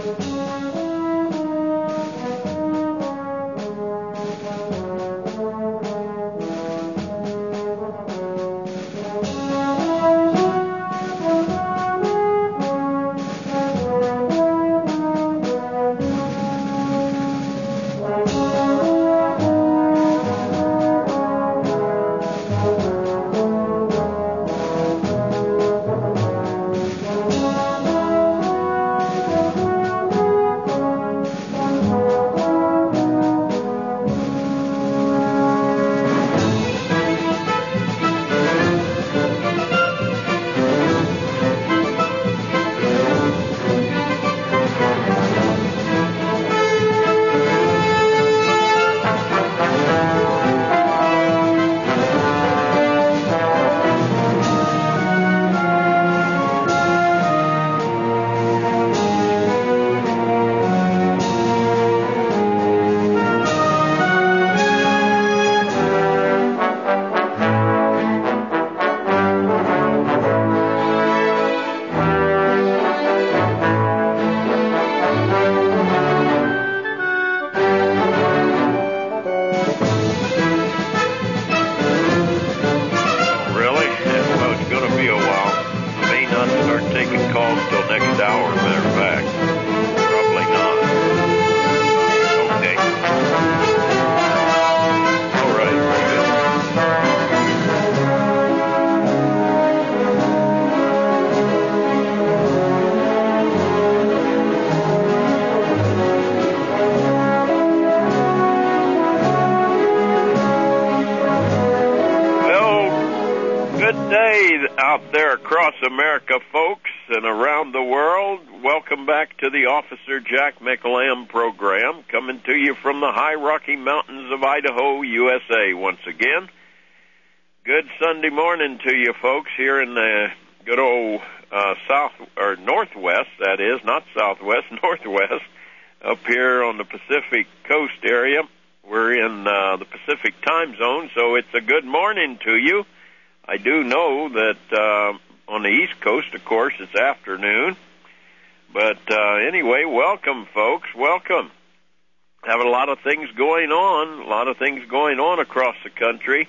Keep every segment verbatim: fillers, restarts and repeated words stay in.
Out there across America, folks, and around the world, welcome back to the Officer Jack McLam program, coming to you from the high Rocky Mountains of Idaho, U S A, once again. Good Sunday morning to you, folks, here in the good old uh, south, or northwest, that is, not southwest, northwest, up here on the Pacific Coast area. We're in uh, the Pacific time zone, so it's a good morning to you. I do know that uh, on the East Coast, of course, it's afternoon. But uh, anyway, welcome, folks. Welcome. Have a lot of things going on, a lot of things going on across the country.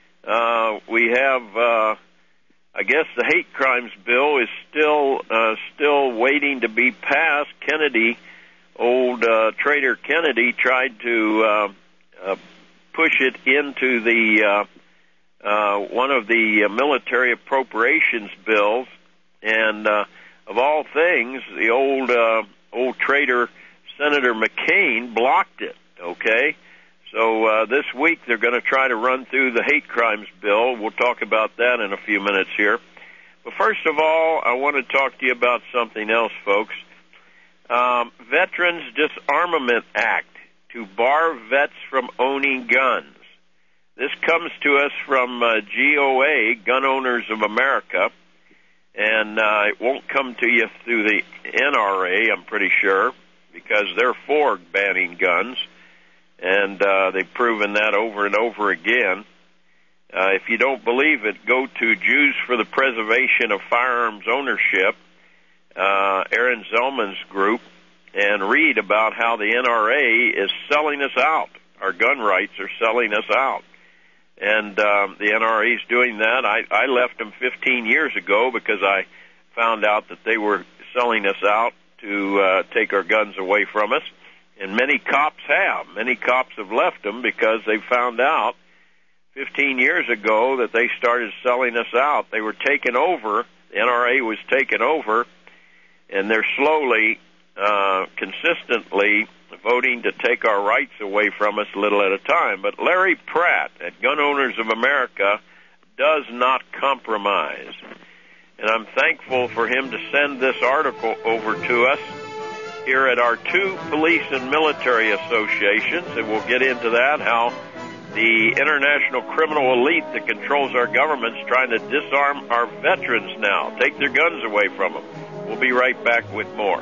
Uh, we have, uh, I guess, the hate crimes bill is still uh, still waiting to be passed. Kennedy, old uh, traitor Kennedy, tried to uh, uh, push it into the Uh, Uh, one of the uh, military appropriations bills, and uh, of all things, the old uh, old traitor Senator McCain blocked it. Okay, so uh, this week they're going to try to run through the hate crimes bill. We'll talk about that in a few minutes here. But first of all, I want to talk to you about something else, folks. Um, Veterans Disarmament Act to bar vets from owning guns. This comes to us from uh, G O A, Gun Owners of America, and uh, it won't come to you through the N R A, I'm pretty sure, because they're for banning guns, and uh, they've proven that over and over again. Uh, if you don't believe it, go to Jews for the Preservation of Firearms Ownership, uh, Aaron Zellman's group, and read about how the N R A is selling us out. Our gun rights are selling us out. And um, the N R A is doing that. I, I left them fifteen years ago because I found out that they were selling us out to uh, take our guns away from us. And many cops have. Many cops have left them because they found out fifteen years ago that they started selling us out. They were taken over. The N R A was taken over, and they're slowly, uh, consistently voting to take our rights away from us a little at a time. But Larry Pratt at Gun Owners of America does not compromise. And I'm thankful for him to send this article over to us here at our two police and military associations, and we'll get into that, how the international criminal elite that controls our government is trying to disarm our veterans now, take their guns away from them. We'll be right back with more.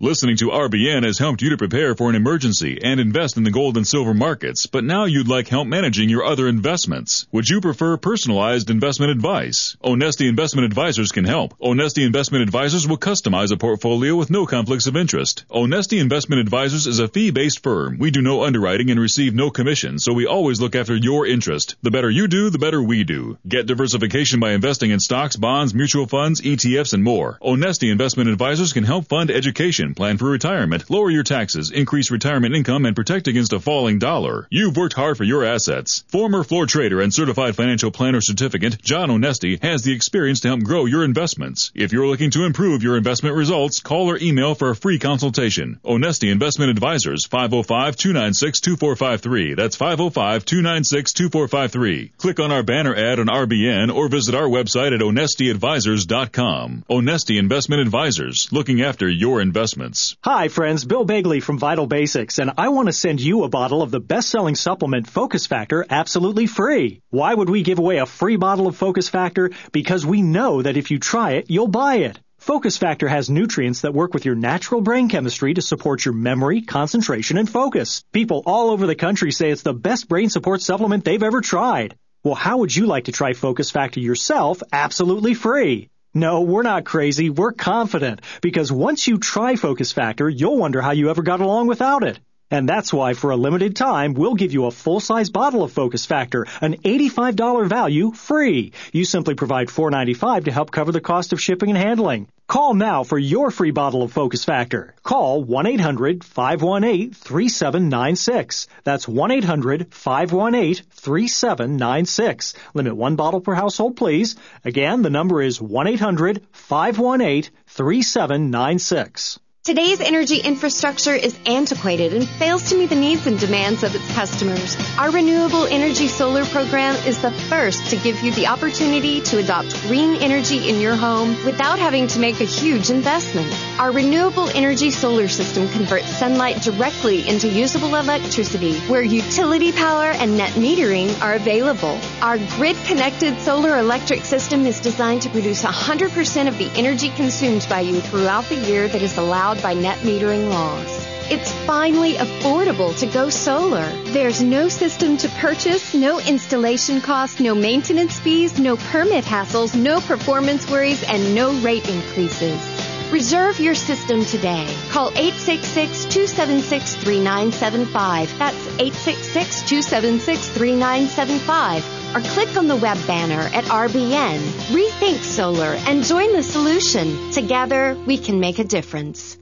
Listening to R B N has helped you to prepare for an emergency and invest in the gold and silver markets, but now you'd like help managing your other investments. Would you prefer personalized investment advice? Onesti Investment Advisors can help. Onesti Investment Advisors will customize a portfolio with no conflicts of interest. Onesti Investment Advisors is a fee-based firm. We do no underwriting and receive no commission, so we always look after your interest. The better you do, the better we do. Get diversification by investing in stocks, bonds, mutual funds, E T Fs, and more. Onesti Investment Advisors can help fund education, plan for retirement, lower your taxes, increase retirement income, and protect against a falling dollar. You've worked hard for your assets. Former floor trader and certified financial planner certificate, John Onesti, has the experience to help grow your investments. If you're looking to improve your investment results, call or email for a free consultation. Onesti Investment Advisors, five oh five, two nine six, two four five three. That's five oh five, two nine six, two four five three. Click on our banner ad on R B N or visit our website at onesti advisors dot com. Onesti Investment Advisors, looking after your investments. Hi, friends. Bill Bagley from Vital Basics, and I want to send you a bottle of the best-selling supplement Focus Factor absolutely free. Why would we give away a free bottle of Focus Factor? Because we know that if you try it, you'll buy it. Focus Factor has nutrients that work with your natural brain chemistry to support your memory, concentration, and focus. People all over the country say it's the best brain support supplement they've ever tried. Well, how would you like to try Focus Factor yourself absolutely free? No, we're not crazy. We're confident, because once you try Focus Factor, you'll wonder how you ever got along without it. And that's why, for a limited time, we'll give you a full-size bottle of Focus Factor, an eighty-five dollars value, free. You simply provide four dollars and ninety-five cents to help cover the cost of shipping and handling. Call now for your free bottle of Focus Factor. Call one eight hundred, five one eight, three seven nine six. That's one eight hundred, five one eight, three seven nine six. Limit one bottle per household, please. Again, the number is one eight hundred, five one eight, three seven nine six. Today's energy infrastructure is antiquated and fails to meet the needs and demands of its customers. Our Renewable Energy Solar program is the first to give you the opportunity to adopt green energy in your home without having to make a huge investment. Our Renewable Energy Solar system converts sunlight directly into usable electricity where utility power and net metering are available. Our grid-connected solar electric system is designed to produce one hundred percent of the energy consumed by you throughout the year that is allowed by net metering laws. It's finally affordable to go solar. There's no system to purchase, no installation costs, no maintenance fees, no permit hassles, no performance worries, and no rate increases. Reserve your system today. Call eight six six, two seven six, three nine seven five. That's eight six six, two seven six, three nine seven five. Or click on the web banner at R B N. Rethink solar and join the solution. Together, we can make a difference.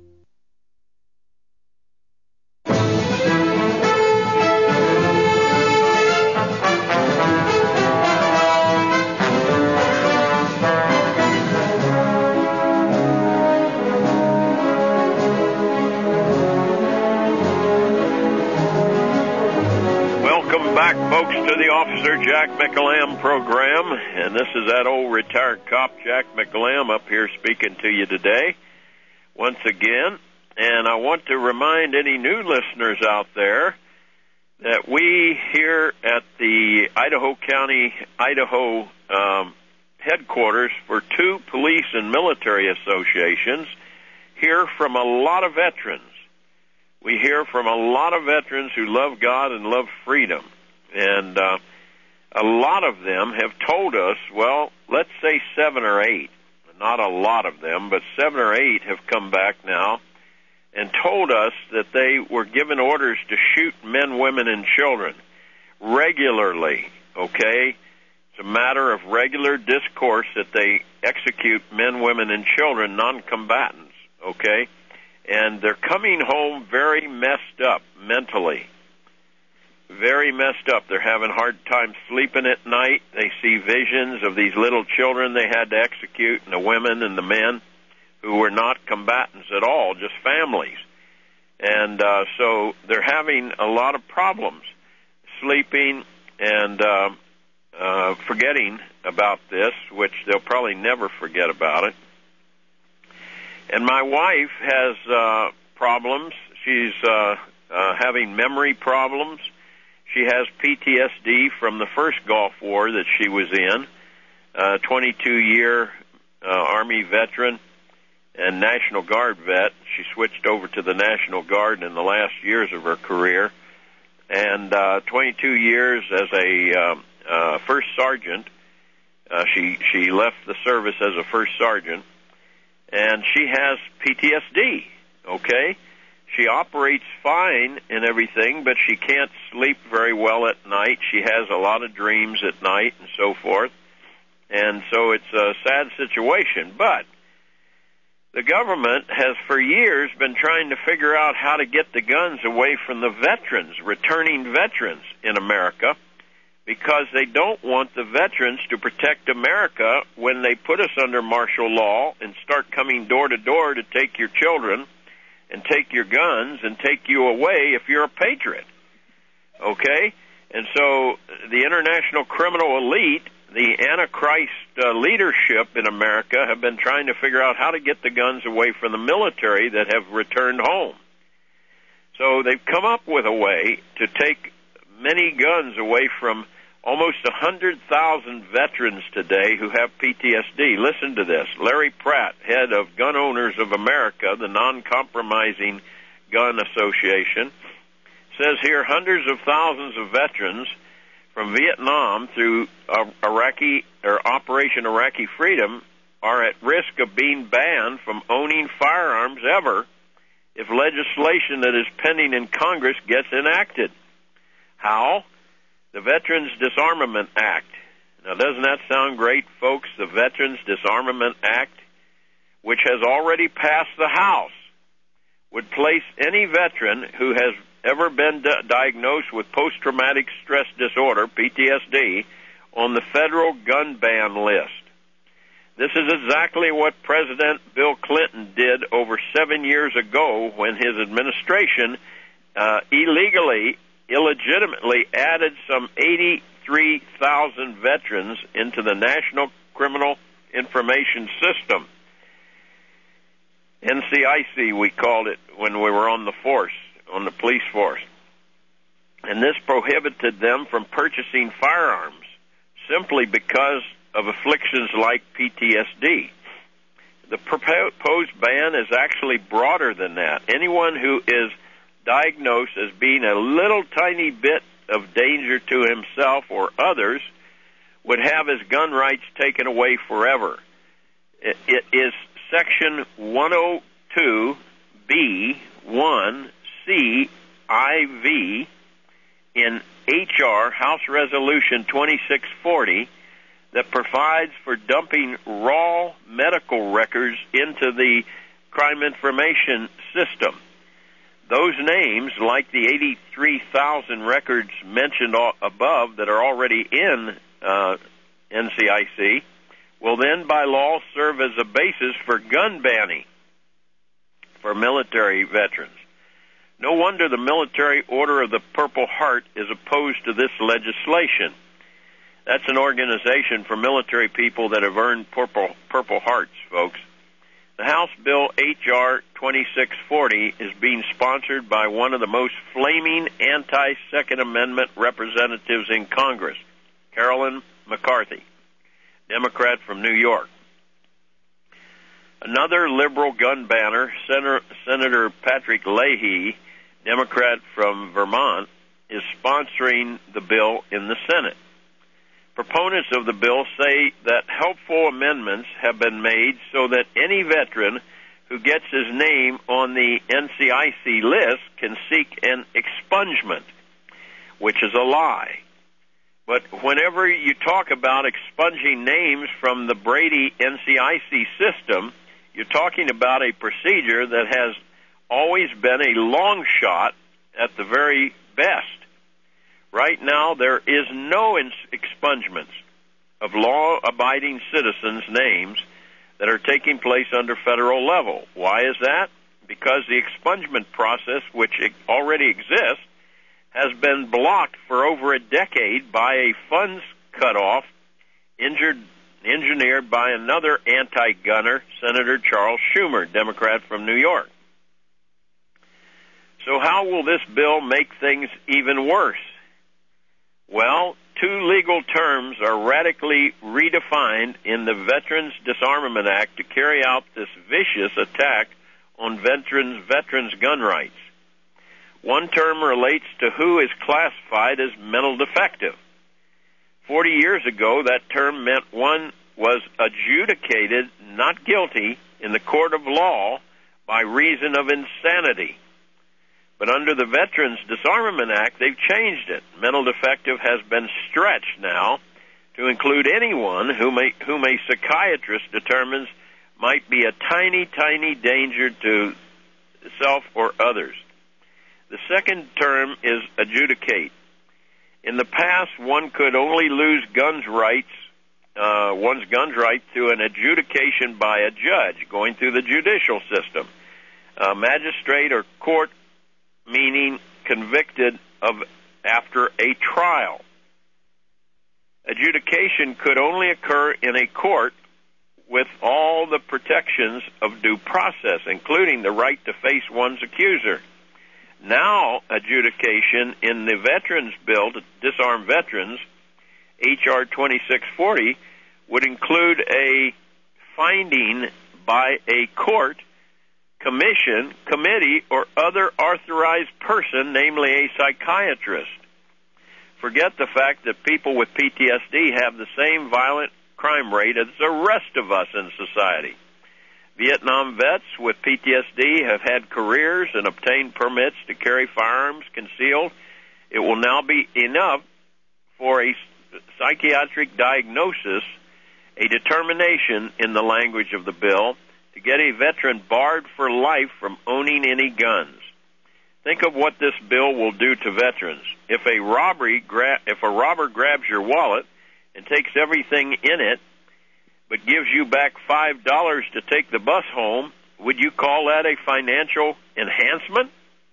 Back, folks, to the Officer Jack McAlam program, and this is that old retired cop, Jack McAlam, up here speaking to you today once again. And I want to remind any new listeners out there that we here at the Idaho County, Idaho um, headquarters for two police and military associations hear from a lot of veterans. We hear from a lot of veterans who love God and love freedom. And uh, a lot of them have told us, well, let's say seven or eight, not a lot of them, but seven or eight have come back now and told us that they were given orders to shoot men, women, and children regularly, okay? It's a matter of regular discourse that they execute men, women, and children, non-combatants, okay? And they're coming home very messed up mentally. Very messed up. They're having a hard time sleeping at night. They see visions of these little children they had to execute, and the women and the men who were not combatants at all, just families. And uh, so they're having a lot of problems sleeping and uh, uh, forgetting about this, which they'll probably never forget about it. And my wife has uh, problems. She's uh, uh, having memory problems. She has P T S D from the first Gulf War that she was in, a twenty-two year uh, Army veteran, and National Guard vet. She switched over to the National Guard in the last years of her career, and uh, twenty-two years as a um, uh, first sergeant. Uh, she she left the service as a first sergeant, and she has P T S D, okay? She operates fine and everything, but she can't sleep very well at night. She has a lot of dreams at night and so forth, and so it's a sad situation. But the government has for years been trying to figure out how to get the guns away from the veterans, returning veterans in America, because they don't want the veterans to protect America when they put us under martial law and start coming door to door to take your children and take your guns and take you away if you're a patriot. Okay? And so the international criminal elite, the Antichrist uh, leadership in America, have been trying to figure out how to get the guns away from the military that have returned home. So they've come up with a way to take many guns away from almost one hundred thousand veterans today who have P T S D. Listen to this. Larry Pratt, head of Gun Owners of America, the Non-Compromising Gun Association, says here hundreds of thousands of veterans from Vietnam through uh, Iraqi or Operation Iraqi Freedom are at risk of being banned from owning firearms ever if legislation that is pending in Congress gets enacted. How? The Veterans Disarmament Act. Now, doesn't that sound great, folks? The Veterans Disarmament Act, which has already passed the House, would place any veteran who has ever been di- diagnosed with post-traumatic stress disorder, P T S D, on the federal gun ban list. This is exactly what President Bill Clinton did over seven years ago when his administration uh, illegally illegitimately added some eighty-three thousand veterans into the National Criminal Information System. N C I C, we called it when we were on the force, on the police force. And this prohibited them from purchasing firearms simply because of afflictions like P T S D. The proposed ban is actually broader than that. Anyone who is diagnosed as being a little tiny bit of danger to himself or others would have his gun rights taken away forever. It, it is Section one oh two B one C I V in H R, House Resolution twenty-six forty, that provides for dumping raw medical records into the crime information system. Those names, like the eighty-three thousand records mentioned above that are already in uh, N C I C, will then by law serve as a basis for gun banning for military veterans. No wonder the Military Order of the Purple Heart is opposed to this legislation. That's an organization for military people that have earned Purple, Purple Hearts, folks. The House Bill H R twenty-six forty is being sponsored by one of the most flaming anti-Second Amendment representatives in Congress, Carolyn McCarthy, Democrat from New York. Another liberal gun banner, Senator, Senator Patrick Leahy, Democrat from Vermont, is sponsoring the bill in the Senate. Proponents of the bill say that helpful amendments have been made so that any veteran who gets his name on the N C I C list can seek an expungement, which is a lie. But whenever you talk about expunging names from the Brady N C I C system, you're talking about a procedure that has always been a long shot at the very best. Right now, there is no expungements of law-abiding citizens' names that are taking place under federal level. Why is that? Because the expungement process, which already exists, has been blocked for over a decade by a funds cutoff injured, engineered by another anti-gunner, Senator Charles Schumer, Democrat from New York. So how will this bill make things even worse? Well, two legal terms are radically redefined in the Veterans Disarmament Act to carry out this vicious attack on veterans veterans gun rights. One term relates to who is classified as mental defective. Forty years ago, that term meant one was adjudicated not guilty in the court of law by reason of insanity. But under the Veterans Disarmament Act, they've changed it. Mental defective has been stretched now to include anyone whom a, whom a psychiatrist determines might be a tiny, tiny danger to self or others. The second term is adjudicate. In the past, one could only lose guns rights, uh, one's guns right through an adjudication by a judge going through the judicial system. A magistrate or court, meaning convicted of after a trial. Adjudication could only occur in a court with all the protections of due process, including the right to face one's accuser. Now, adjudication in the Veterans Bill to disarm veterans, H R twenty-six forty, would include a finding by a court, commission, committee, or other authorized person, namely a psychiatrist. Forget the fact that people with P T S D have the same violent crime rate as the rest of us in society. Vietnam vets with P T S D have had careers and obtained permits to carry firearms concealed. It will now be enough for a psychiatric diagnosis, a determination in the language of the bill, to get a veteran barred for life from owning any guns. Think of what this bill will do to veterans. If a robbery, gra- if a robber grabs your wallet and takes everything in it, but gives you back five dollars to take the bus home, would you call that a financial enhancement?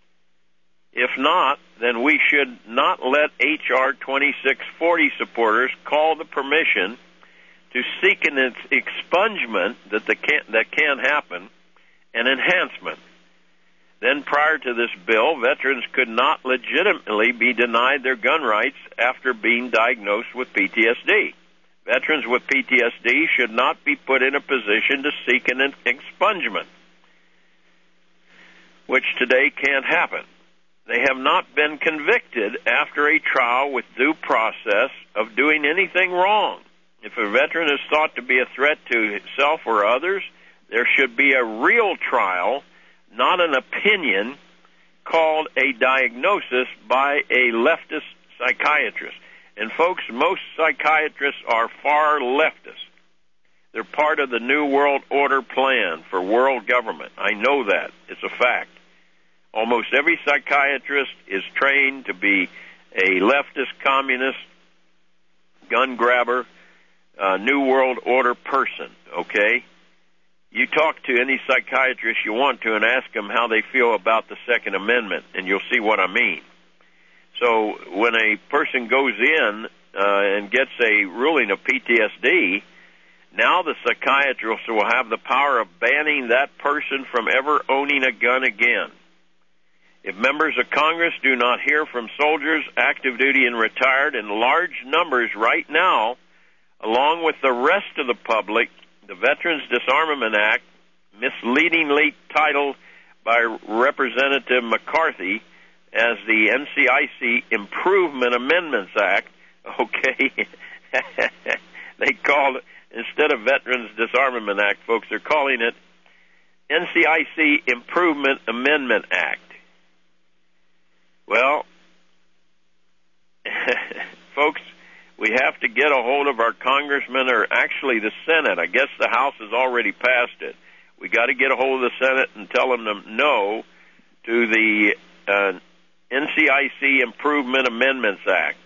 If not, then we should not let H R twenty-six forty supporters call the permission to seek an expungement that the can, that can happen, an enhancement. Then prior to this bill, veterans could not legitimately be denied their gun rights after being diagnosed with P T S D. Veterans with P T S D should not be put in a position to seek an expungement, which today can't happen. They have not been convicted after a trial with due process of doing anything wrong. If a veteran is thought to be a threat to himself or others, there should be a real trial, not an opinion, called a diagnosis by a leftist psychiatrist. And folks, most psychiatrists are far leftist. They're part of the New World Order plan for world government. I know that. It's a fact. Almost every psychiatrist is trained to be a leftist, communist, gun grabber, uh, New World Order person, okay? You talk to any psychiatrist you want to and ask them how they feel about the Second Amendment, and you'll see what I mean. So when a person goes in uh, and gets a ruling of P T S D, now the psychiatrist will have the power of banning that person from ever owning a gun again. If members of Congress do not hear from soldiers, active duty and retired, in large numbers right now, along with the rest of the public, the Veterans Disarmament Act, misleadingly titled by Representative McCarthy as the N C I C Improvement Amendments Act, okay, they called it, instead of Veterans Disarmament Act, folks, they're calling it N C I C Improvement Amendment Act. Well, folks, we have to get a hold of our congressmen, or actually the Senate. I guess the House has already passed it. We got to get a hold of the Senate and tell them to no to the uh, N C I C Improvement Amendments Act.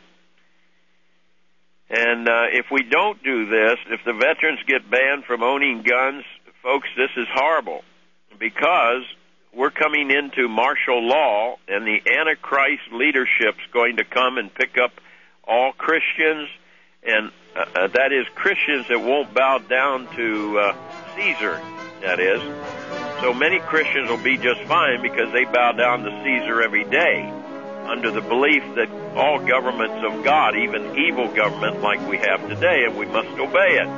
And uh, if we don't do this, if the veterans get banned from owning guns, folks, this is horrible, because we're coming into martial law, and the Antichrist leadership's going to come and pick up all Christians, and uh, uh, that is Christians that won't bow down to uh, Caesar, that is. So many Christians will be just fine because they bow down to Caesar every day. under the belief that all government's of God, even evil government like we have today, and we must obey it.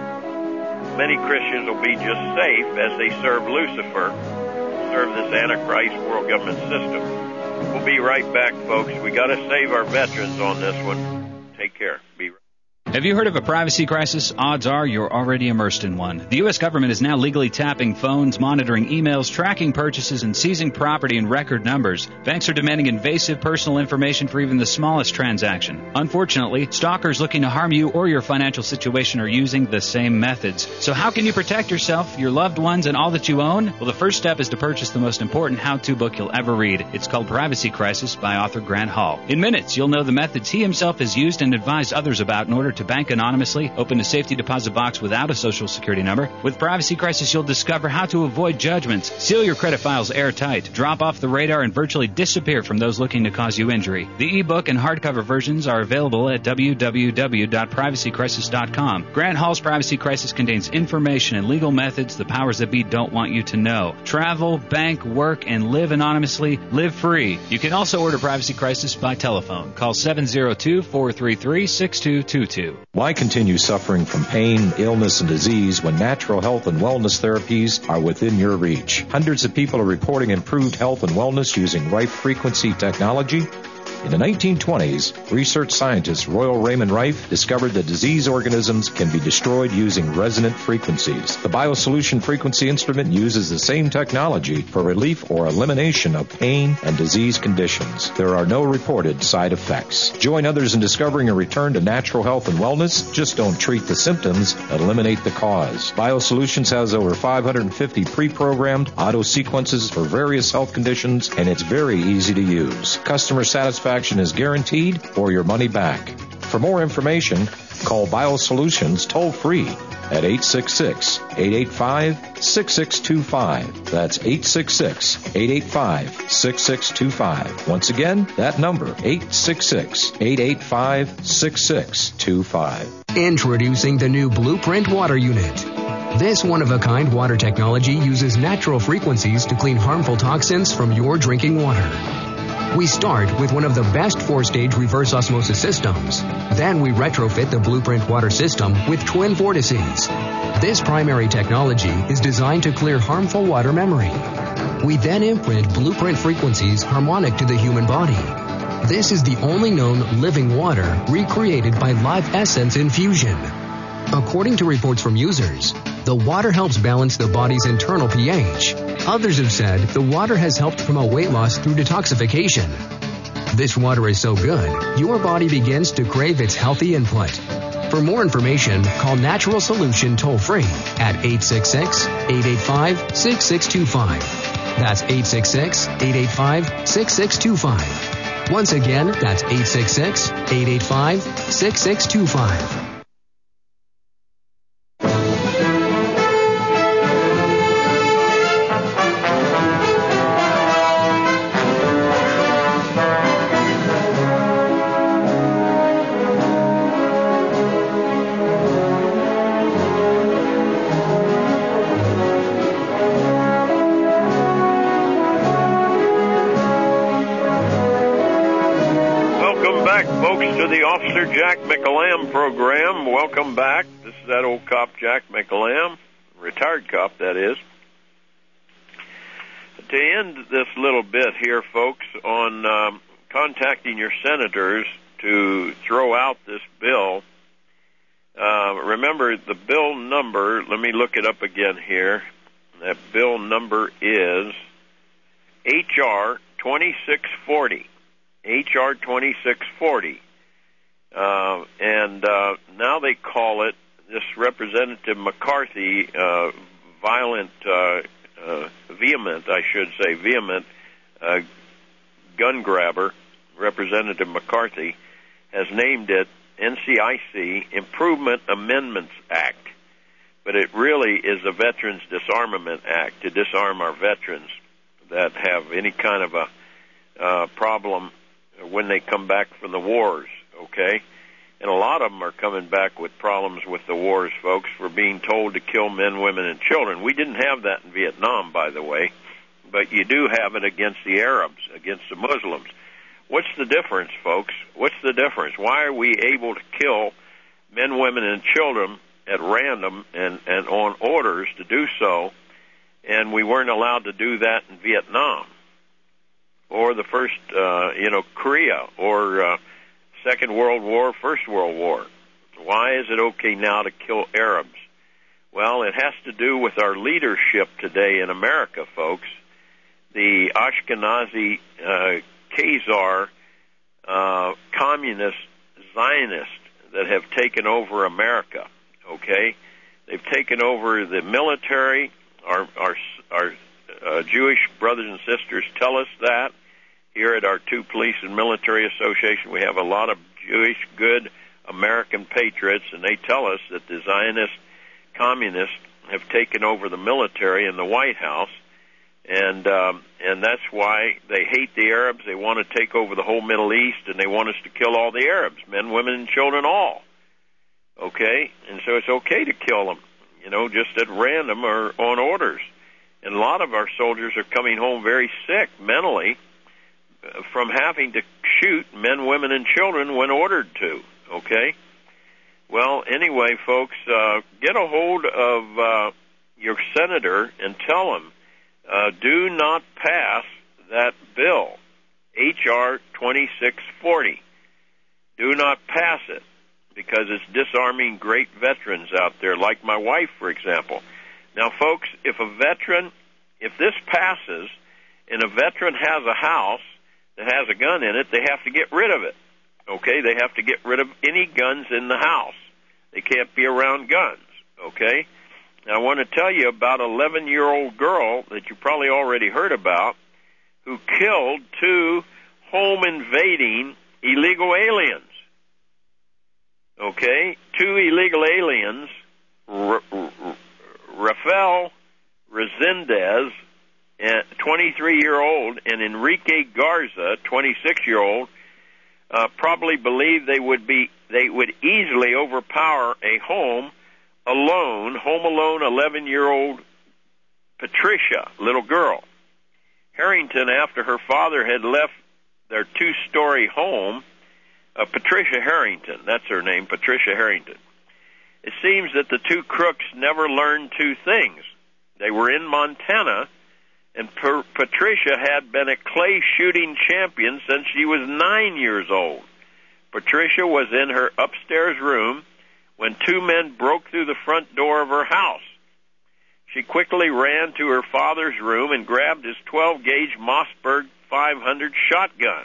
Many Christians will be just safe as they serve Lucifer, serve this Antichrist world government system. We'll be right back, folks. We got to save our veterans on this one. Take care. Be right. Have you heard of a privacy crisis? Odds are you're already immersed in one. The U S government is now legally tapping phones, monitoring emails, tracking purchases, and seizing property in record numbers. Banks are demanding invasive personal information for even the smallest transaction. Unfortunately, stalkers looking to harm you or your financial situation are using the same methods. So how can you protect yourself, your loved ones, and all that you own? Well, the first step is to purchase the most important how-to book you'll ever read. It's called Privacy Crisis by author Grant Hall. In minutes, you'll know the methods he himself has used and advised others about in order to bank anonymously, open a safety deposit box without a social security number. With Privacy Crisis, you'll discover how to avoid judgments, seal your credit files airtight, drop off the radar, and virtually disappear from those looking to cause you injury. The ebook and hardcover versions are available at w w w dot privacy crisis dot com. Grant Hall's Privacy Crisis contains information and legal methods the powers that be don't want you to know. Travel, bank, work, and live anonymously. Live free. You can also order Privacy Crisis by telephone. Call seven zero two, four three three, six two two two. Why continue suffering from pain, illness, and disease when natural health and wellness therapies are within your reach? Hundreds of people are reporting improved health and wellness using Rife Frequency technology. In the nineteen twenties, research scientist Royal Raymond Rife discovered that disease organisms can be destroyed using resonant frequencies. The BioSolution frequency instrument uses the same technology for relief or elimination of pain and disease conditions. There are no reported side effects. Join others in discovering a return to natural health and wellness. Just don't treat the symptoms, eliminate the cause. BioSolutions has over five hundred fifty pre-programmed auto sequences for various health conditions, and it's very easy to use. Customer satisfaction is guaranteed or your money back. For more information, call BioSolutions toll-free at eight six six, eight eight five, six six two five. That's eight six six, eight eight five, six six two five. Once again, that number, eight six six, eight eight five, six six two five. Introducing the new Blueprint Water Unit. This one-of-a-kind water technology uses natural frequencies to clean harmful toxins from your drinking water. We start with one of the best four-stage reverse osmosis systems. Then we retrofit the Blueprint water system with twin vortices. This primary technology is designed to clear harmful water memory. We then imprint Blueprint frequencies harmonic to the human body. This is the only known living water recreated by Live Essence infusion. According to reports from users, the water helps balance the body's internal pH. Others have said the water has helped promote weight loss through detoxification. This water is so good, your body begins to crave its healthy input. For more information, call Natural Solution toll-free at eight six six, eight eight five, six six two five. That's eight six six, eight eight five, six six two five. Once again, that's eight six six, eight eight five, six six two five. Jack McEllam program. Welcome back. This is that old cop, Jack McEllam, retired cop, that is. To end this little bit here, folks, on um, contacting your senators to throw out this bill, uh, remember the bill number, let me look it up again here. That bill number is H R twenty-six forty. H R twenty-six forty. Uh, and uh, now they call it, this Representative McCarthy, uh, violent, uh, uh, vehement, I should say, vehement uh, gun grabber, Representative McCarthy, has named it N C I C Improvement Amendments Act. But it really is a Veterans Disarmament Act to disarm our veterans that have any kind of a uh, problem when they come back from the wars. Okay, and a lot of them are coming back with problems with the wars, folks, for being told to kill men, women, and children. We didn't have that in Vietnam, by the way, but you do have it against the Arabs, against the Muslims. what's the difference, folks? What's the difference? Why are we able to kill men, women, and children at random and, and on orders to do so, and we weren't allowed to do that in Vietnam or the first, uh, you know, Korea or uh, Second World War, First World War? Why is it okay now to kill Arabs? Well, it has to do with our leadership today in America, folks. The Ashkenazi uh, Khazar uh, communist Zionists that have taken over America, okay? They've taken over the military. Our, our, our uh, Jewish brothers and sisters tell us that. Here at our two police and military association, we have a lot of Jewish, good American patriots, and they tell us that the Zionist communists have taken over the military and the White House, and um, and that's why they hate the Arabs. They want to take over the whole Middle East, and they want us to kill all the Arabs, men, women, and children, all. Okay? And so it's okay to kill them, you know, just at random or on orders. And a lot of our soldiers are coming home very sick mentally from having to shoot men, women, and children when ordered to, okay? Well, anyway, folks, uh, get a hold of uh, your senator and tell him, uh, do not pass that bill, H R twenty-six forty. Do not pass it, because it's disarming great veterans out there, like my wife, for example. Now, folks, if a veteran, if this passes, and a veteran has a house that has a gun in it, they have to get rid of it, okay? They have to get rid of any guns in the house. They can't be around guns, okay? Now, I want to tell you about an eleven-year-old girl that you probably already heard about who killed two home-invading illegal aliens, okay? Two illegal aliens, R- R- Rafael Resendez, twenty-three-year-old, and Enrique Garza, twenty-six-year-old, uh, probably believed they would be they would easily overpower a home alone, home alone, eleven-year-old Patricia, little girl. Harrington, after her father had left their two-story home, uh, Patricia Harrington, that's her name, Patricia Harrington. It seems that the two crooks never learned two things. They were in Montana, and per- Patricia had been a clay shooting champion since she was nine years old. Patricia was in her upstairs room when two men broke through the front door of her house. She quickly ran to her father's room and grabbed his twelve-gauge Mossberg five hundred shotgun.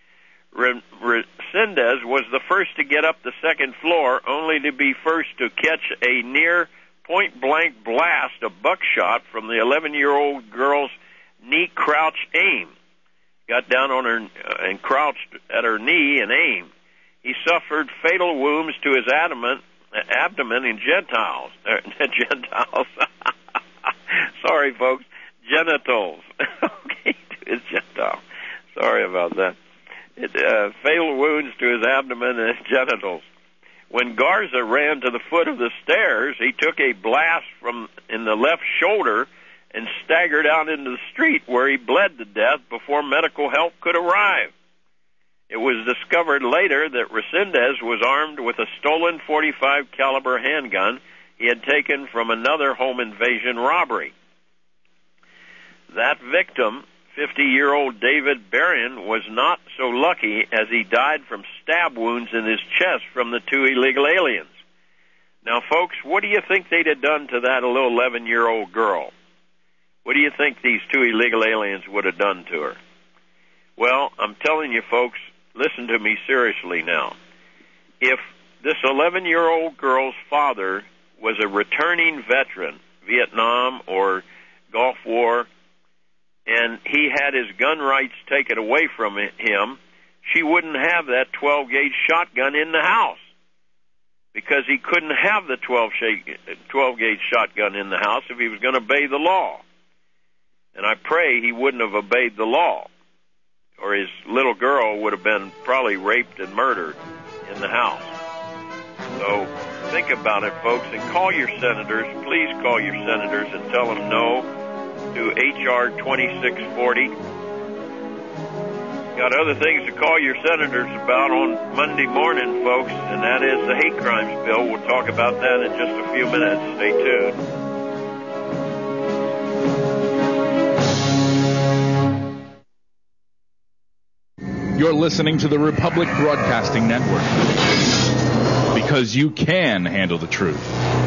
Resendez was the first to get up the second floor, only to be first to catch a near point-blank blast of buckshot from the eleven-year-old girl's knee crouch aim. Got down on her uh, and crouched at her knee and aimed. He suffered fatal wounds to his abdomen, abdomen and genitals. Uh, genitals. Sorry, folks. Genitals. Okay, to his genitals. Sorry about that. It, uh, fatal wounds to his abdomen and his genitals. When Garza ran to the foot of the stairs, he took a blast from in the left shoulder and staggered out into the street, where he bled to death before medical help could arrive. It was discovered later that Resendez was armed with a stolen forty-five caliber handgun he had taken from another home invasion robbery. That victim, fifty-year-old David Berrien, was not so lucky, as he died from stab wounds in his chest from the two illegal aliens. Now, folks, what do you think they'd have done to that little eleven-year-old girl? What do you think these two illegal aliens would have done to her? Well, I'm telling you, folks, listen to me seriously now. If this eleven-year-old girl's father was a returning veteran, Vietnam or Gulf War, and he had his gun rights taken away from him, she wouldn't have that twelve-gauge shotgun in the house, because he couldn't have the twelve-gauge shotgun in the house if he was going to obey the law. And I pray he wouldn't have obeyed the law, or his little girl would have been probably raped and murdered in the house. So think about it, folks, and call your senators. Please call your senators and tell them no to H R twenty-six forty. got other things to call your senators about on Monday morning, folks, and that is the hate crimes bill. We'll talk about that in just a few minutes. Stay tuned. You're listening to the Republic Broadcasting Network, because you can handle the truth.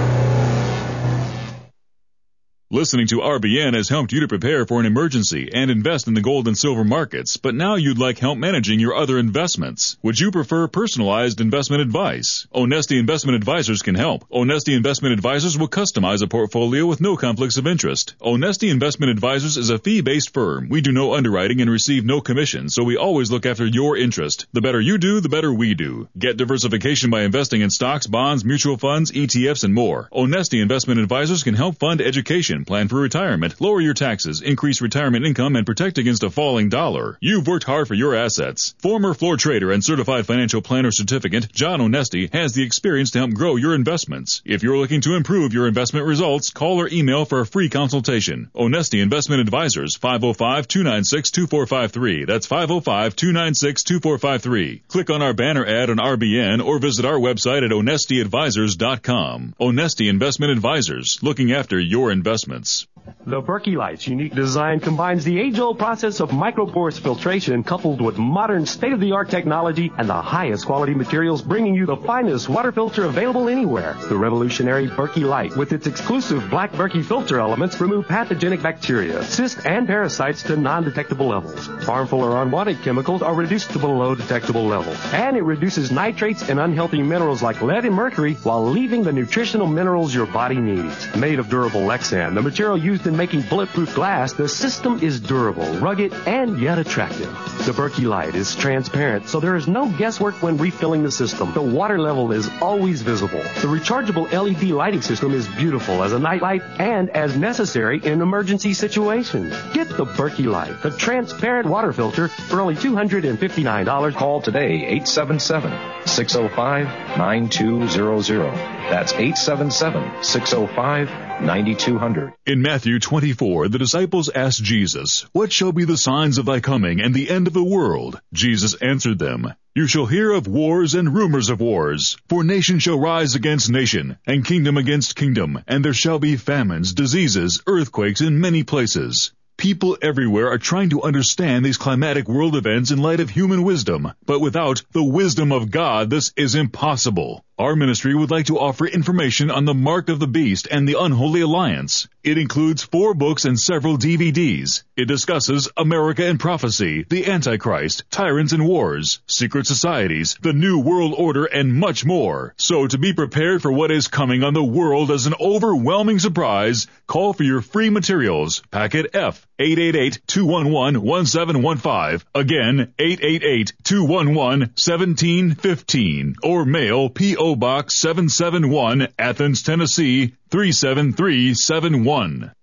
Listening to R B N has helped you to prepare for an emergency and invest in the gold and silver markets, but now you'd like help managing your other investments. Would you prefer personalized investment advice? Onesti Investment Advisors can help. Onesti Investment Advisors will customize a portfolio with no conflicts of interest. Onesti Investment Advisors is a fee-based firm. We do no underwriting and receive no commission, so we always look after your interest. The better you do, the better we do. Get diversification by investing in stocks, bonds, mutual funds, E T Fs, and more. Onesti Investment Advisors can help fund education, plan for retirement, lower your taxes, increase retirement income, and protect against a falling dollar. You've worked hard for your assets. Former floor trader and certified financial planner certificate, John Onesti, has the experience to help grow your investments. If you're looking to improve your investment results, call or email for a free consultation. Onesti Investment Advisors, five oh five, two nine six, two four five three. That's five oh five, two nine six, two four five three. Click on our banner ad on R B N or visit our website at onesti advisors dot com. Onesti Investment Advisors, looking after your investments. The Berkey Light's unique design combines the age-old process of microporous filtration coupled with modern state-of-the-art technology and the highest quality materials, bringing you the finest water filter available anywhere. The revolutionary Berkey Light, with its exclusive black Berkey filter elements, remove pathogenic bacteria, cysts, and parasites to non-detectable levels. Harmful or unwanted chemicals are reduced to below detectable levels. And it reduces nitrates and unhealthy minerals like lead and mercury while leaving the nutritional minerals your body needs. Made of durable Lexan, the material used in making bulletproof glass, the system is durable, rugged, and yet attractive. The Berkey Light is transparent, so there is no guesswork when refilling the system. The water level is always visible. The rechargeable L E D lighting system is beautiful as a night light and as necessary in emergency situations. Get the Berkey Light, the transparent water filter, for only two hundred fifty-nine dollars. Call today, eight seven seven, six oh five, nine two zero zero. That's eight seven seven, six oh five, nine two zero zero. In Matthew twenty-four, the disciples asked Jesus, "What shall be the signs of thy coming and the end of the world?" Jesus answered them, "You shall hear of wars and rumors of wars. For nation shall rise against nation, and kingdom against kingdom, and there shall be famines, diseases, earthquakes in many places." People everywhere are trying to understand these climatic world events in light of human wisdom, but without the wisdom of God, this is impossible. Our ministry would like to offer information on the Mark of the Beast and the Unholy Alliance. It includes four books and several D V Ds. It discusses America and Prophecy, the Antichrist, Tyrants and Wars, Secret Societies, the New World Order, and much more. So to be prepared for what is coming on the world as an overwhelming surprise, call for your free materials. Packet F, eight eight eight, two one one, one seven one five. Again, eight eight eight, two one one, one seven one five. Or mail P O Box seven seven one, Athens, Tennessee, three seven three seven one.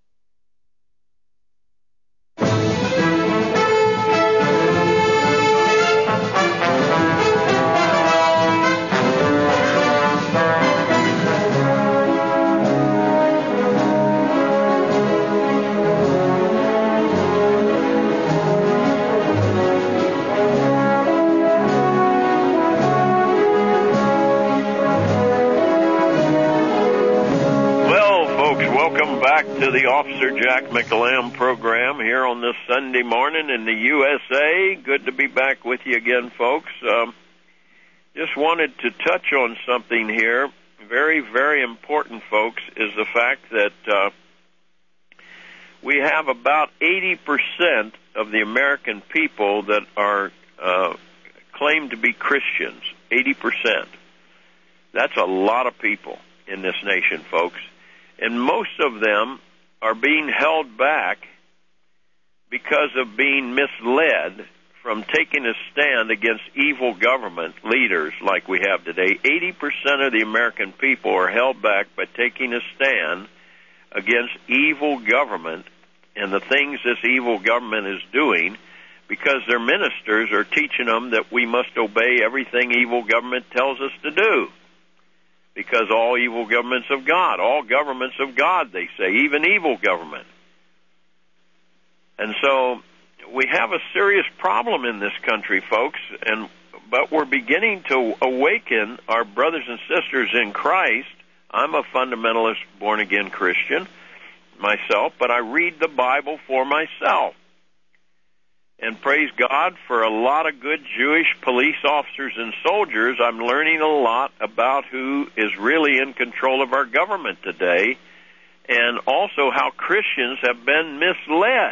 To the Officer Jack McAlam program here on this Sunday morning in the U S A. Good to be back with you again, folks. Um, just wanted to touch on something here. Very, very important, folks, is the fact that uh, we have about eighty percent of the American people that are uh, claimed to be Christians. eighty percent. That's a lot of people in this nation, folks. And most of them are being held back because of being misled from taking a stand against evil government leaders like we have today. eighty percent of the American people are held back by taking a stand against evil government and the things this evil government is doing, because their ministers are teaching them that we must obey everything evil government tells us to do. Because all evil governments of God, all governments of God, they say, even evil government. And so we have a serious problem in this country, folks, and but we're beginning to awaken our brothers and sisters in Christ. I'm a fundamentalist, born-again Christian myself, but I read the Bible for myself. And praise God for a lot of good Jewish police officers and soldiers. I'm learning a lot about who is really in control of our government today, and also how Christians have been misled.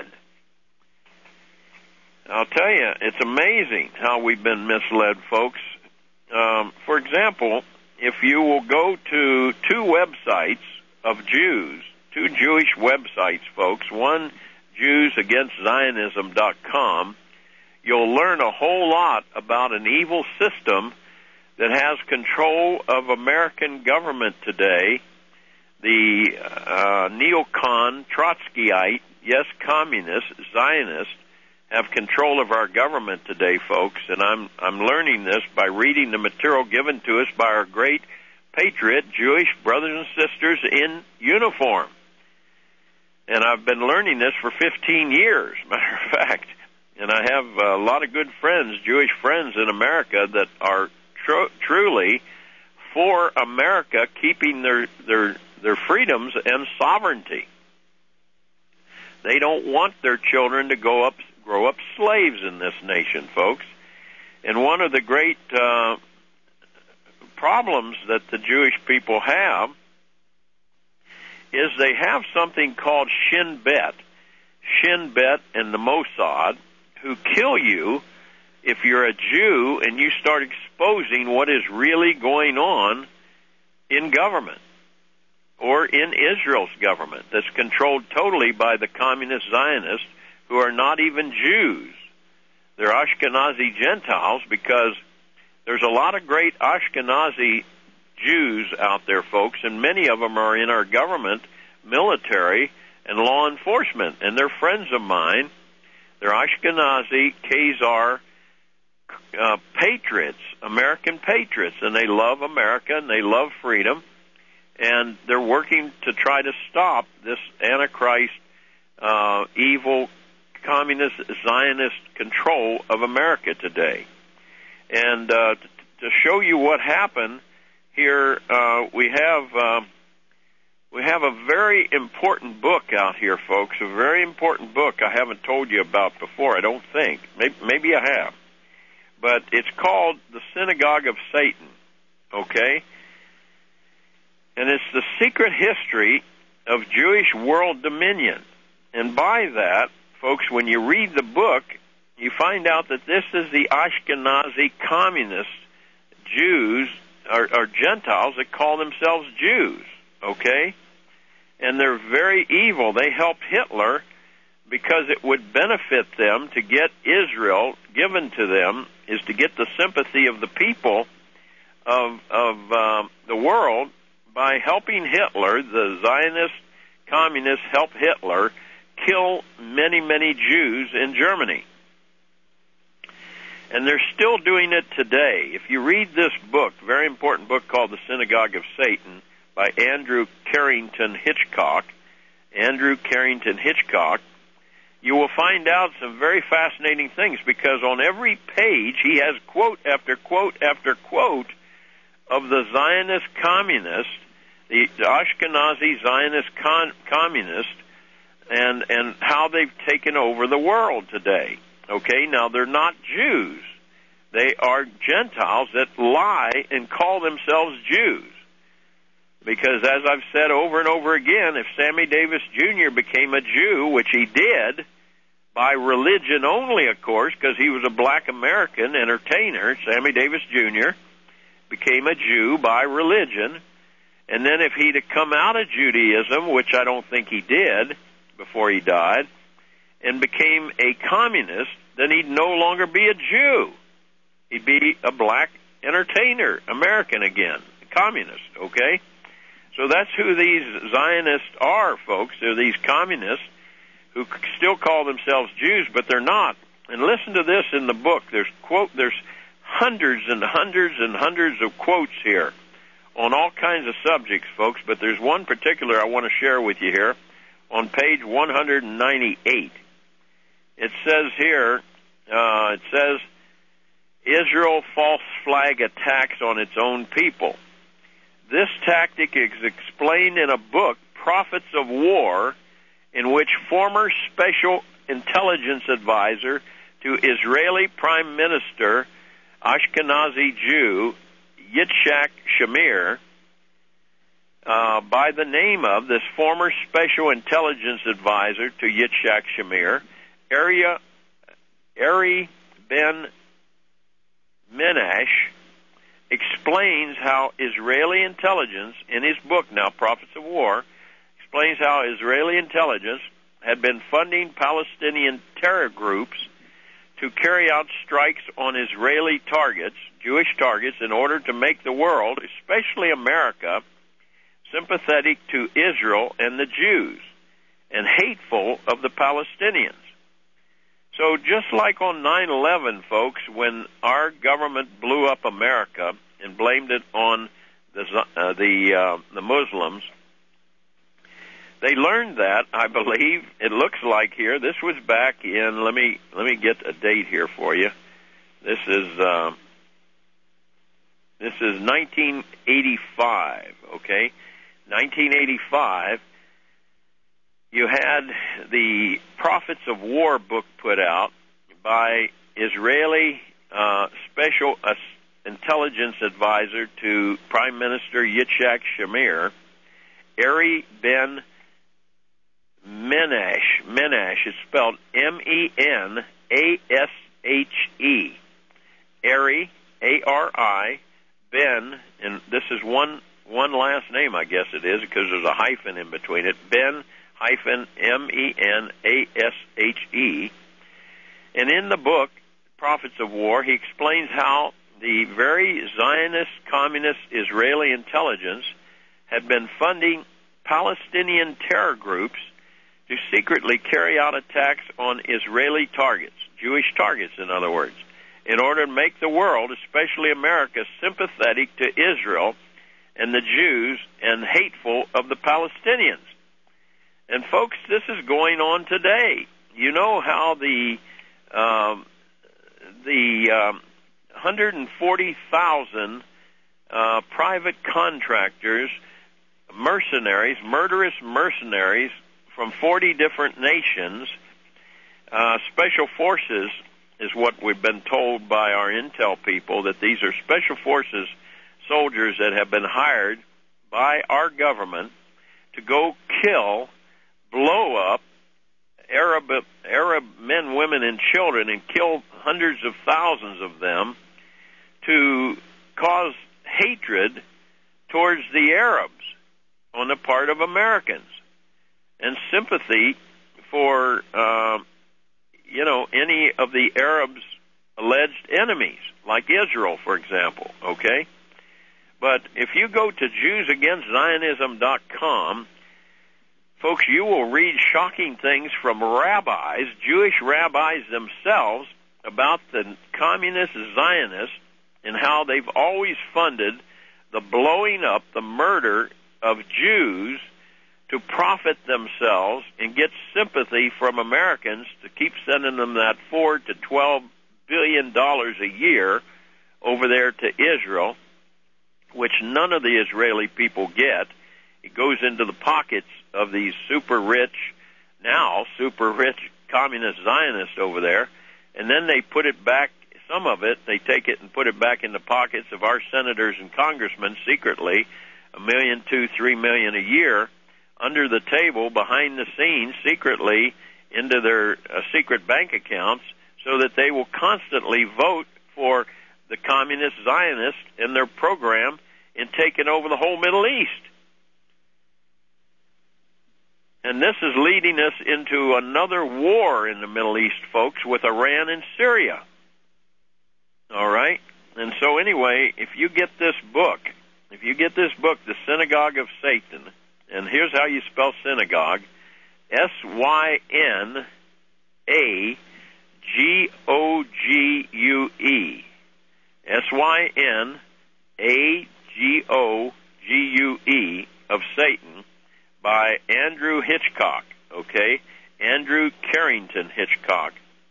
I'll tell you, it's amazing how we've been misled, folks. Um, for example, if you will go to two websites of Jews, two Jewish websites, folks, one Jews Against Zionism dot com, you'll learn a whole lot about an evil system that has control of American government today, the uh, neocon, Trotskyite, yes, communist, Zionist, have control of our government today, folks, and I'm I'm learning this by reading the material given to us by our great patriot Jewish brothers and sisters in uniform. And I've been learning this for fifteen years, matter of fact. And I have a lot of good friends, Jewish friends in America, that are tr- truly for America keeping their, their, their freedoms and sovereignty. They don't want their children to go up grow up slaves in this nation, folks. And one of the great uh, problems that the Jewish people have is they have something called Shin Bet. Shin Bet and the Mossad, who kill you if you're a Jew and you start exposing what is really going on in government or in Israel's government that's controlled totally by the communist Zionists, who are not even Jews. They're Ashkenazi Gentiles, because there's a lot of great Ashkenazi Jews out there, folks, and many of them are in our government, military, and law enforcement, and they're friends of mine. They're Ashkenazi, Khazar uh, patriots, American patriots, and they love America, and they love freedom, and they're working to try to stop this Antichrist, uh, evil, communist, Zionist control of America today. And uh, t- to show you what happened here, uh, we have uh, we have a very important book out here, folks. A very important book I haven't told you about before. I don't think. Maybe, maybe I have, but it's called The Synagogue of Satan. Okay, and it's the secret history of Jewish world dominion. And by that, folks, when you read the book, you find out that this is the Ashkenazi communist Jews, or, or Gentiles, that call themselves Jews, okay? And they're very evil. They helped Hitler because it would benefit them to get Israel given to them, is to get the sympathy of the people of, of um, the world by helping Hitler. The Zionist communists help Hitler kill many, many Jews in Germany. And they're still doing it today. If you read this book, very important book called The Synagogue of Satan by Andrew Carrington Hitchcock, Andrew Carrington Hitchcock, you will find out some very fascinating things, because on every page he has quote after quote after quote of the Zionist communists, the, the Ashkenazi Zionist con, communists, and and how they've taken over the world today. Okay, now they're not Jews. They are Gentiles that lie and call themselves Jews. Because as I've said over and over again, if Sammy Davis Junior became a Jew, which he did, by religion only, of course, because he was a black American entertainer, Sammy Davis Junior became a Jew by religion. And then if he'd have come out of Judaism, which I don't think he did before he died, and became a communist, then he'd no longer be a Jew. He'd be a black entertainer, American again, a communist, okay? So that's who these Zionists are, folks. They're these communists who still call themselves Jews, but they're not. And listen to this in the book. There's quote. There's hundreds and hundreds and hundreds of quotes here on all kinds of subjects, folks, but there's one particular I want to share with you here on page one hundred ninety-eight. It it says here, uh, it says, Israel false flag attacks on its own people. This tactic is explained in a book, Prophets of War, in which former special intelligence advisor to Israeli Prime Minister, Ashkenazi Jew, Yitzhak Shamir, uh, by the name of this former special intelligence advisor to Yitzhak Shamir, Area, Ari Ben Menash, explains how Israeli intelligence, in his book now, Prophets of War, explains how Israeli intelligence had been funding Palestinian terror groups to carry out strikes on Israeli targets, Jewish targets, in order to make the world, especially America, sympathetic to Israel and the Jews, and hateful of the Palestinians. So just like on nine eleven, folks, when our government blew up America and blamed it on the uh, the uh, the Muslims, they learned that, I believe, it looks like here, this was back in, let me let me get a date here for you. This is uh, this is nineteen eighty-five, okay? nineteen eighty-five. You had the Prophets of War book put out by Israeli uh, Special uh, Intelligence Advisor to Prime Minister Yitzhak Shamir, Ari Ben Menash. Menash is spelled M E N A S H E. Ari, A R I, Ben, and this is one one last name, I guess it is, because there's a hyphen in between it, Ben hyphen M E N A S H E. And in the book, Prophets of War, he explains how the very Zionist, communist Israeli intelligence had been funding Palestinian terror groups to secretly carry out attacks on Israeli targets, Jewish targets, in other words, in order to make the world, especially America, sympathetic to Israel and the Jews and hateful of the Palestinians. And folks, this is going on today. You know how the um, the um, one hundred forty thousand uh, private contractors, mercenaries, murderous mercenaries from forty different nations, uh, special forces is what we've been told by our intel people, that these are special forces soldiers that have been hired by our government to go kill, blow up Arab Arab men, women, and children, and kill hundreds of thousands of them to cause hatred towards the Arabs on the part of Americans, and sympathy for uh, you know any of the Arabs' alleged enemies, like Israel, for example. Okay, but if you go to Jews Against Zionism dot com, folks, you will read shocking things from rabbis, Jewish rabbis themselves, about the communist Zionists and how they've always funded the blowing up, the murder of Jews to profit themselves and get sympathy from Americans to keep sending them that four to twelve billion dollars a year over there to Israel, which none of the Israeli people get. It goes into the pockets of these super rich, now super rich communist Zionists over there, and then they put it back, some of it, they take it and put it back in the pockets of our senators and congressmen secretly, a million, two, three million a year, under the table, behind the scenes, secretly into their uh, secret bank accounts, so that they will constantly vote for the communist Zionists and their program in taking over the whole Middle East. And this is leading us into another war in the Middle East, folks, with Iran and Syria. All right? And so anyway, if you get this book, if you get this book, The Synagogue of Satan, and here's how you spell synagogue, S Y N A G O G U E. S Y N A G O G U E of Satan, by Andrew Hitchcock, okay? Andrew Carrington Hitchcock.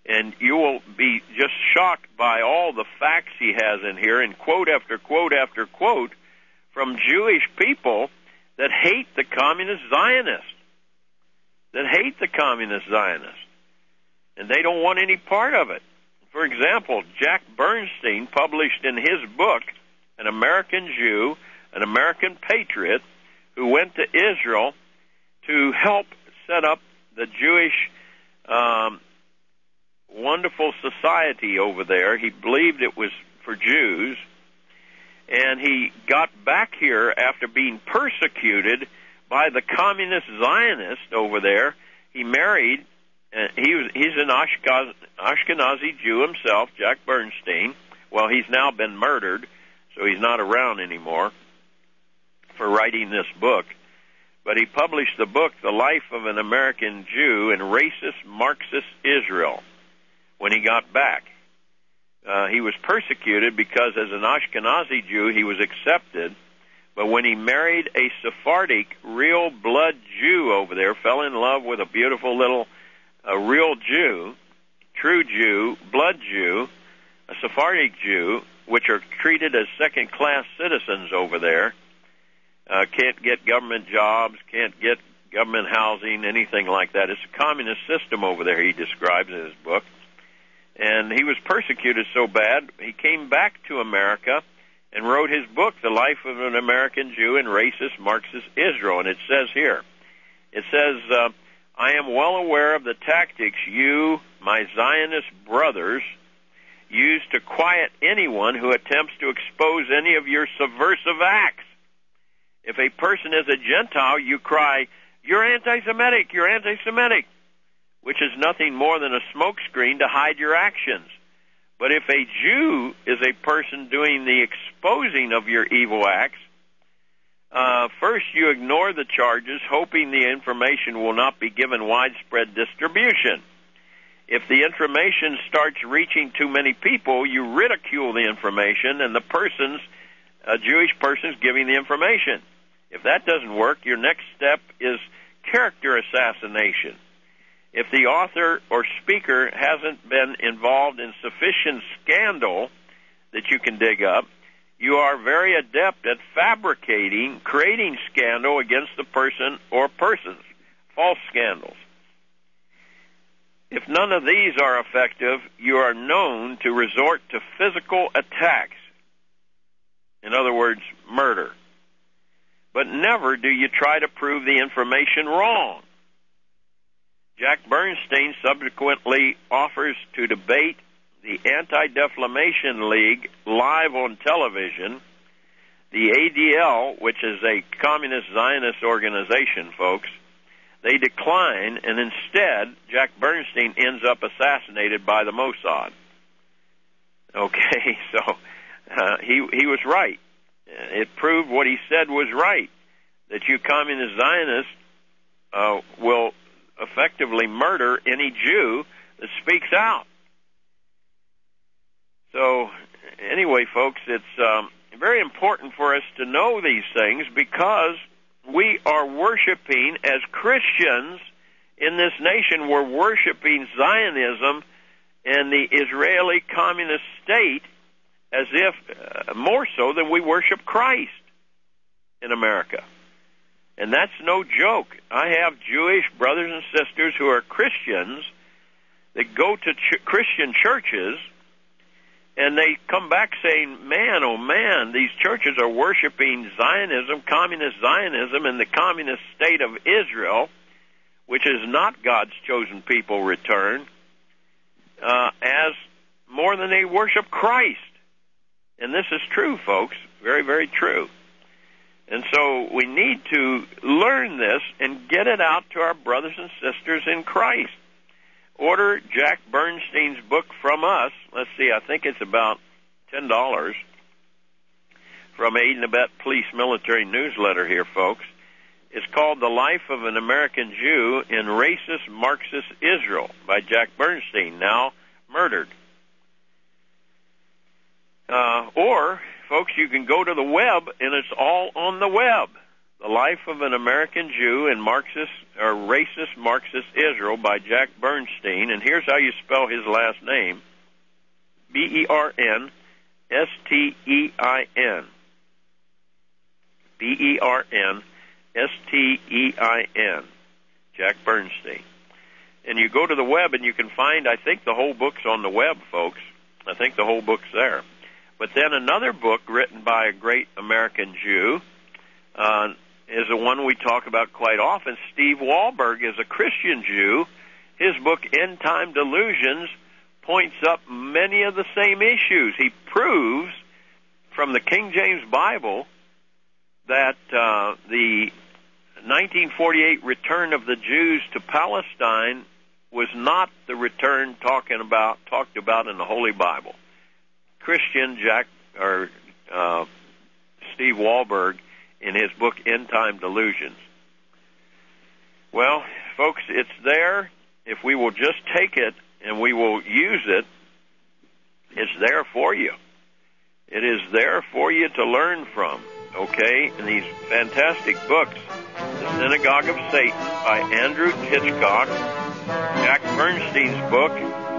And you will be just shocked by all the facts he has in here, and quote after quote after quote from Jewish people that hate the communist Zionists, that hate the communist Zionists, and they don't want any part of it. For example, Jack Bernstein published in his book, An American Jew, an American Patriot, who went to Israel to help set up the Jewish um, wonderful society over there. He believed it was for Jews, and he got back here after being persecuted by the communist Zionists over there. He married, uh, he was he's an Ashkenaz, Ashkenazi Jew himself, Jack Bernstein. Well, he's now been murdered, so he's not around anymore for writing this book. But he published the book, The Life of an American Jew in Racist Marxist Israel, when he got back. Uh, he was persecuted because as an Ashkenazi Jew he was accepted, but when he married a Sephardic real blood Jew over there, fell in love with a beautiful little a real Jew, true Jew, blood Jew, a Sephardic Jew, which are treated as second-class citizens over there, uh, can't get government jobs, can't get government housing, anything like that. It's a communist system over there, he describes in his book. And he was persecuted so bad, he came back to America and wrote his book, The Life of an American Jew in Racist Marxist Israel. And it says here, it says, uh, I am well aware of the tactics you, my Zionist brothers, use to quiet anyone who attempts to expose any of your subversive acts. If a person is a Gentile, you cry, you're anti-Semitic, you're anti-Semitic, which is nothing more than a smokescreen to hide your actions. But if a Jew is a person doing the exposing of your evil acts, uh, first you ignore the charges, hoping the information will not be given widespread distribution. If the information starts reaching too many people, you ridicule the information and the person's, a Jewish person's giving the information. If that doesn't work, your next step is character assassination. If the author or speaker hasn't been involved in sufficient scandal that you can dig up, you are very adept at fabricating, creating scandal against the person or persons, false scandals. If none of these are effective, you are known to resort to physical attacks. In other words, murder. But never do you try to prove the information wrong. Jack Bernstein subsequently offers to debate the Anti-Defamation League live on television. The A D L, which is a communist Zionist organization, folks, they decline, and instead, Jack Bernstein ends up assassinated by the Mossad. Okay, so uh, he he was right. It proved what he said was right, that you communist Zionists uh, will effectively murder any Jew that speaks out. So, anyway, folks, it's um, very important for us to know these things because we are worshiping, as Christians in this nation, we're worshiping Zionism and the Israeli communist state as if uh, more so than we worship Christ in America. And that's no joke. I have Jewish brothers and sisters who are Christians that go to ch- Christian churches, and they come back saying, man, oh man, these churches are worshiping Zionism, communist Zionism, and the communist state of Israel, which is not God's chosen people return, uh, as more than they worship Christ. And this is true, folks, very, very true. And so we need to learn this and get it out to our brothers and sisters in Christ. Order Jack Bernstein's book from us. Let's see, I think it's about ten dollars from Aid and Abet Police Military Newsletter here, folks. It's called The Life of an American Jew in Racist Marxist Israel by Jack Bernstein, now murdered. Uh, or, folks, you can go to the web, and it's all on the web. The Life of an American Jew in Marxist or Racist Marxist Israel by Jack Bernstein. And here's how you spell his last name. B E R N S T E I N. B E R N S T E I N. Jack Bernstein. And you go to the web and you can find, I think the whole book's on the web, folks. I think the whole book's there. But then another book written by a great American Jew uh, is the one we talk about quite often. Steve Wahlberg is a Christian Jew. His book, End Time Delusions, points up many of the same issues. He proves from the King James Bible that uh, the nineteen forty-eight return of the Jews to Palestine was not the return talking about talked about in the Holy Bible. Christian Jack or uh, Steve Wahlberg in his book End Time Delusions. Well, folks, it's there. If we will just take it and we will use it, it's there for you. It is there for you to learn from, okay? In these fantastic books, The Synagogue of Satan by Andrew Hitchcock, Jack Bernstein's book,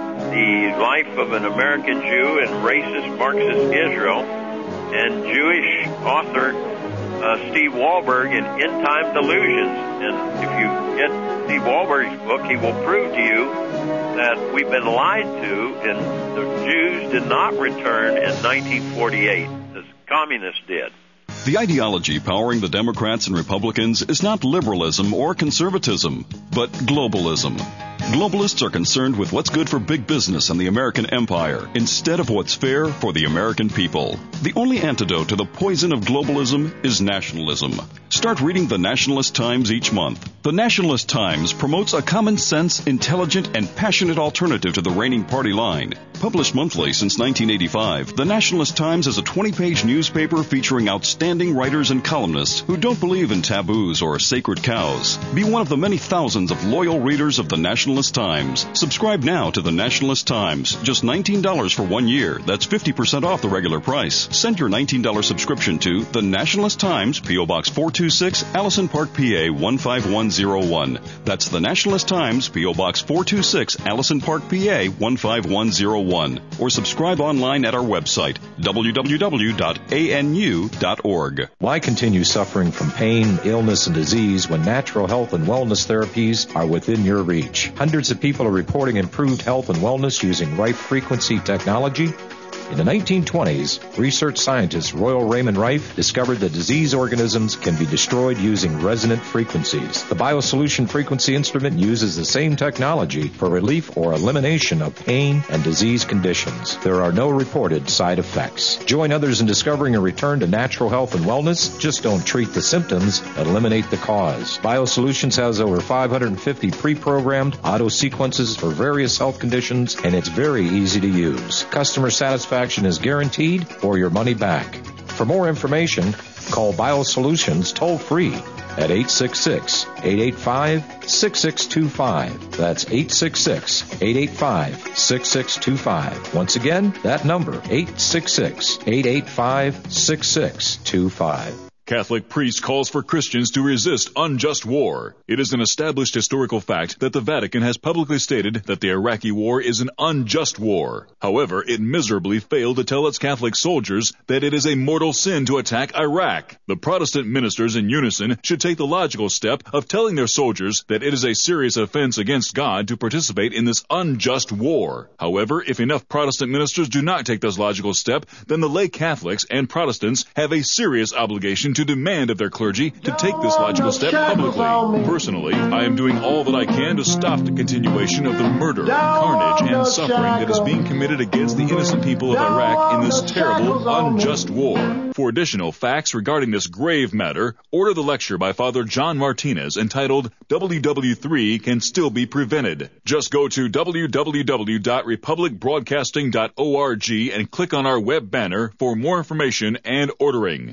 The Life of an American Jew in Racist Marxist Israel, and Jewish author uh, Steve Wahlberg in End Time Delusions. And if you get Steve Wahlberg's book, he will prove to you that we've been lied to, and the Jews did not return in nineteen forty-eight. The communists did. The ideology powering the Democrats and Republicans is not liberalism or conservatism, but globalism. Globalists are concerned with what's good for big business and the American empire instead of what's fair for the American people. The only antidote to the poison of globalism is nationalism. Start reading the Nationalist Times each month. The Nationalist Times promotes a common sense, intelligent, and passionate alternative to the reigning party line. Published monthly since nineteen eighty-five, the Nationalist Times is a twenty-page newspaper featuring outstanding writers and columnists who don't believe in taboos or sacred cows. Be one of the many thousands of loyal readers of the Nationalist Times. Subscribe now to the Nationalist Times. Just nineteen dollars for one year. That's fifty percent off the regular price. Send your nineteen dollars subscription to the Nationalist Times, P O. Box four two six, Allison Park, P A one five one zero one. That's the Nationalist Times, P O. Box four two six, Allison Park, P A one five one zero one. Or subscribe online at our website, w w w dot a n u dot org. Why continue suffering from pain, illness, and disease when natural health and wellness therapies are within your reach? Hundreds of people are reporting improved health and wellness using Rife frequency technology. In the nineteen twenties, research scientist Royal Raymond Rife discovered that disease organisms can be destroyed using resonant frequencies. The BioSolution frequency instrument uses the same technology for relief or elimination of pain and disease conditions. There are no reported side effects. Join others in discovering a return to natural health and wellness. Just don't treat the symptoms, eliminate the cause. BioSolutions has over five hundred fifty pre-programmed auto sequences for various health conditions, and it's very easy to use. Customer satisfaction is guaranteed or your money back. For more information, call BioSolutions toll-free at eight six six, eight eight five, six six two five. That's eight six six, eight eight five, six six two five. Once again, that number, eight six six, eight eight five, six six two five. Catholic priest calls for Christians to resist unjust war. It is an established historical fact that the Vatican has publicly stated that the Iraqi war is an unjust war. However, it miserably failed to tell its Catholic soldiers that it is a mortal sin to attack Iraq. The Protestant ministers in unison should take the logical step of telling their soldiers that it is a serious offense against God to participate in this unjust war. However, if enough Protestant ministers do not take this logical step, then the lay Catholics and Protestants have a serious obligation to demand of their clergy to take this logical step publicly. Personally, I am doing all that I can to stop the continuation of the murder, carnage, and suffering that is being committed against the innocent people of Iraq in this terrible, unjust war. For additional facts regarding this grave matter, order the lecture by Father John Martinez entitled W W three Can Still Be Prevented. Just go to w w w dot republic broadcasting dot org and click on our web banner for more information and ordering.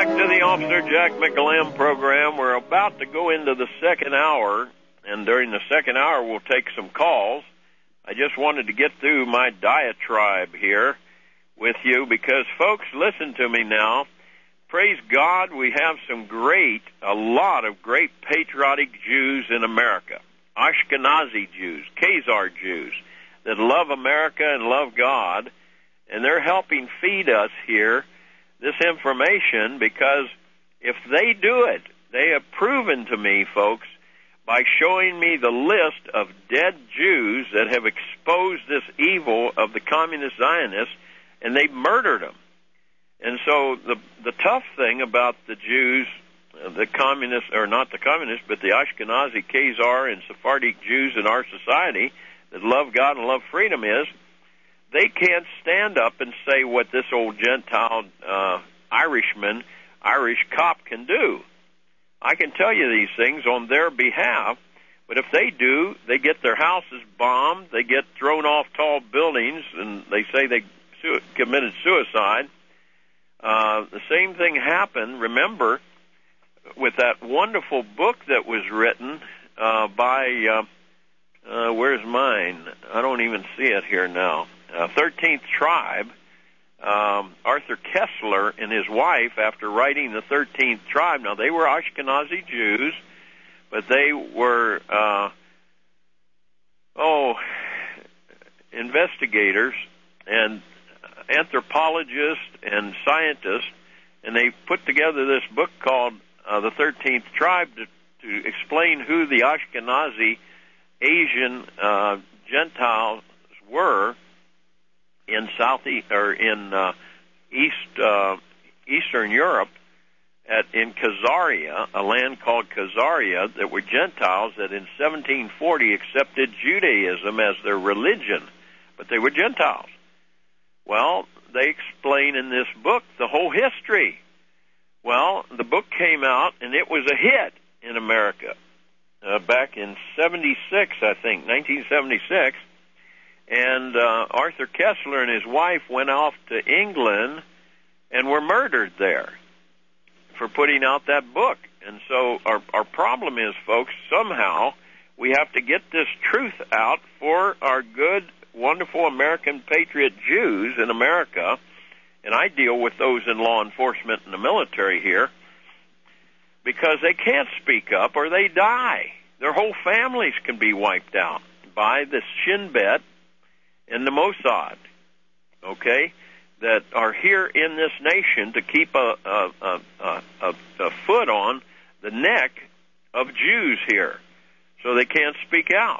Back to the Officer Jack McAlam program. We're about to go into the second hour, and during the second hour we'll take some calls. I just wanted to get through my diatribe here with you because, folks, listen to me now. Praise God, we have some great, a lot of great patriotic Jews in America. Ashkenazi Jews, Khazar Jews that love America and love God, and they're helping feed us here this information because if they do it, they have proven to me, folks, by showing me the list of dead Jews that have exposed this evil of the communist Zionists, and they've murdered them. And so the the tough thing about the Jews, the communists, or not the communists, but the Ashkenazi, Khazar, and Sephardic Jews in our society that love God and love freedom is, they can't stand up and say what this old Gentile uh, Irishman, Irish cop can do. I can tell you these things on their behalf, but if they do, they get their houses bombed, they get thrown off tall buildings, and they say they su- committed suicide. Uh, the same thing happened, remember, with that wonderful book that was written uh, by, uh, uh, where's mine? I don't even see it here now. Uh, thirteenth Tribe, um, Arthur Kessler and his wife, after writing the thirteenth Tribe, now they were Ashkenazi Jews, but they were, uh, oh, investigators and anthropologists and scientists, and they put together this book called uh, The thirteenth Tribe to, to explain who the Ashkenazi Asian uh, Gentiles were in South or in uh, East uh, Eastern Europe, at in Khazaria, a land called Khazaria, that were Gentiles that in seventeen forty accepted Judaism as their religion, but they were Gentiles. Well, they explain in this book the whole history. Well, the book came out, and it was a hit in America uh, back in seventy-six, I think, nineteen seventy-six. And uh, Arthur Kessler and his wife went off to England and were murdered there for putting out that book. And so our, our problem is, folks, somehow we have to get this truth out for our good, wonderful American patriot Jews in America, and I deal with those in law enforcement and the military here, because they can't speak up or they die. Their whole families can be wiped out by the Shin Bet and the Mossad, okay, that are here in this nation to keep a, a, a, a, a foot on the neck of Jews here so they can't speak out.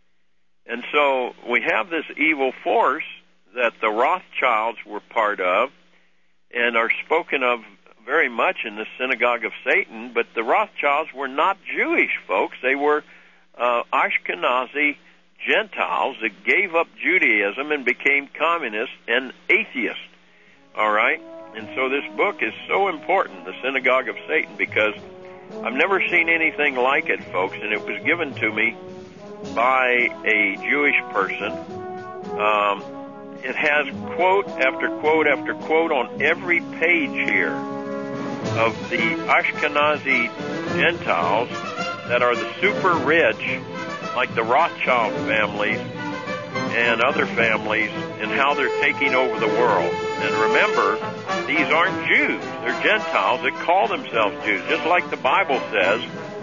And so we have this evil force that the Rothschilds were part of and are spoken of very much in the synagogue of Satan, but the Rothschilds were not Jewish, folks. They were uh, Ashkenazi Gentiles that gave up Judaism and became communists and atheists, all right? And so this book is so important, The Synagogue of Satan, because I've never seen anything like it, folks, and it was given to me by a Jewish person. Um, it has quote after quote after quote on every page here of the Ashkenazi Gentiles that are the super rich, like the Rothschild families and other families, and how they're taking over the world. And remember, these aren't Jews. They're Gentiles that call themselves Jews, just like the Bible says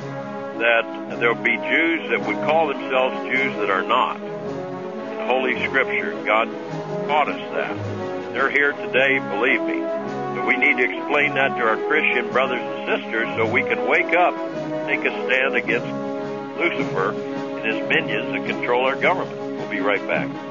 that there will be Jews that would call themselves Jews that are not. In Holy Scripture, God taught us that. They're here today, believe me. But we need to explain that to our Christian brothers and sisters so we can wake up, take a stand against Lucifer and his minions that control our government. We'll be right back.